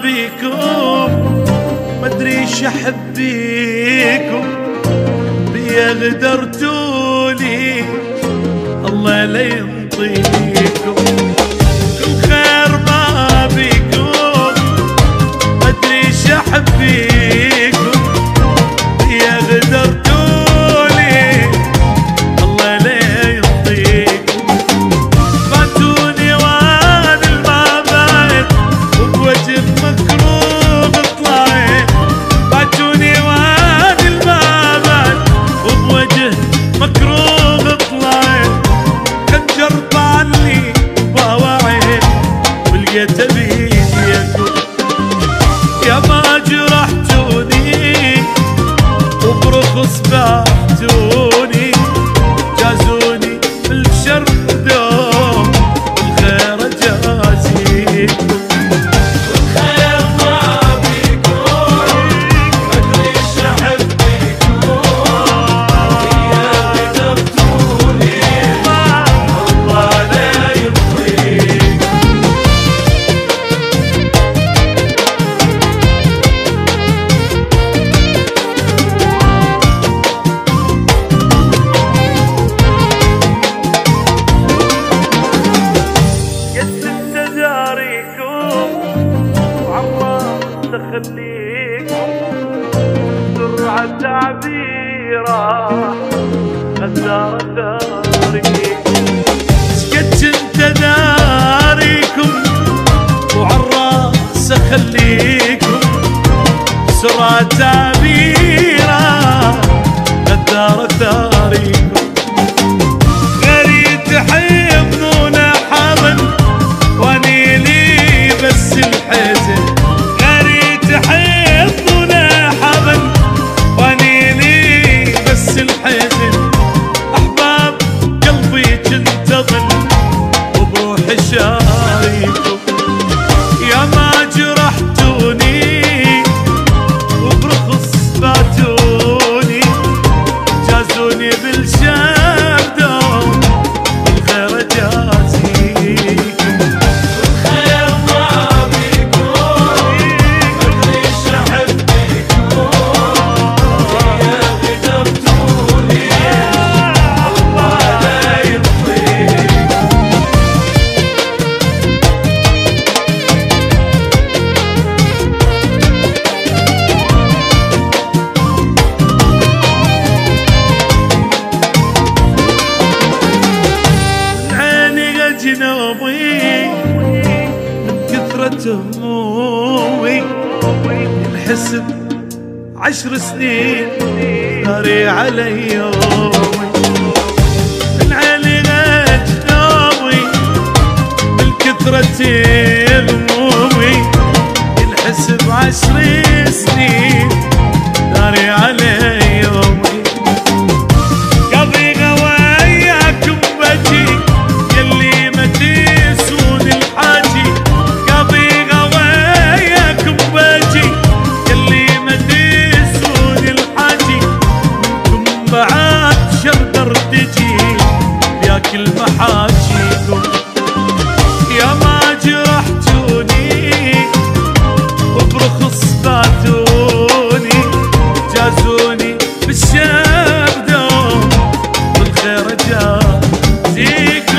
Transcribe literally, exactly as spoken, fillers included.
بيكم مدري شحب بيكم بيا غدرتوني الله لا ينطيكم كل خير ما بيكم مدري شحب بيكم بيا غدرتوني الله لا ينطيكم فاتوني وان المبايت وبوجه مكروه طلعت فاتوني وان المبايت وبوجه مكروه طلعت خنجر طالي وواعي ولقيت بيديكم يا ما جرحتوني وبرخص بعتوني جازوني بالشر دوم والخير جازيكم والخير ما بيكون مدري شحب بيكون يا غدرتوني الله لا يرضيكم تخليكم سرعة تعبيرة غزارة داريكم سكت انت داريكم وعالراس اخليكم سرعة تعبيرة غزارة داريكم غريب تحبون حبل واني لي بس الحزن تحبنا حبل واني لي بس الحزن احباب قلبي كنت اظل وبروحي شاريكم يا ما جرحتوني وبرخص باتوني جازوني بالشر دوم والخير جازيكم والخير ما بيكون مدري شحب بيكون يا غدرتوني الله لا يرضيكم عيني جنوبي من كثرة همومي الحسب عشر سنين داري علي يومي من عيني جنوبي من كثرة همومي الحسب عشر سنين داري علي يومي قضي غواياكم بجي يلي ما تسون الحاجي قضي غواياكم بجي يلي ما تسون الحاجي منكم بعد شردر تجي بياكل محاجيكم يا ما جرحتوني وبرخص باتوني جازوني بالشر دوم والخير جازيكم